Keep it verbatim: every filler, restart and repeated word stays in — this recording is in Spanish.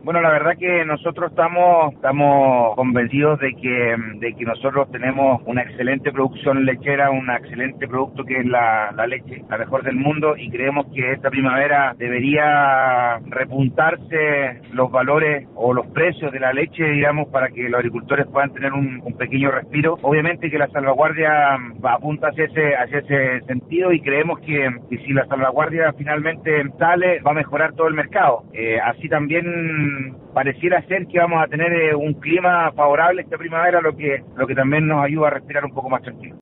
Bueno, la verdad que nosotros estamos estamos convencidos de que de que nosotros tenemos una excelente producción lechera, un excelente producto que es la, la leche, la mejor del mundo, y creemos que esta primavera debería repuntarse los valores o los precios de la leche, digamos, para que los agricultores puedan tener un, un pequeño respiro. Obviamente que la salvaguardia apunta hacia ese hacia ese sentido, y creemos que, que si la salvaguardia finalmente sale, va a mejorar todo el mercado. Eh, así también pareciera ser que vamos a tener eh, un clima favorable esta primavera, lo que lo que también nos ayuda a respirar un poco más tranquilo.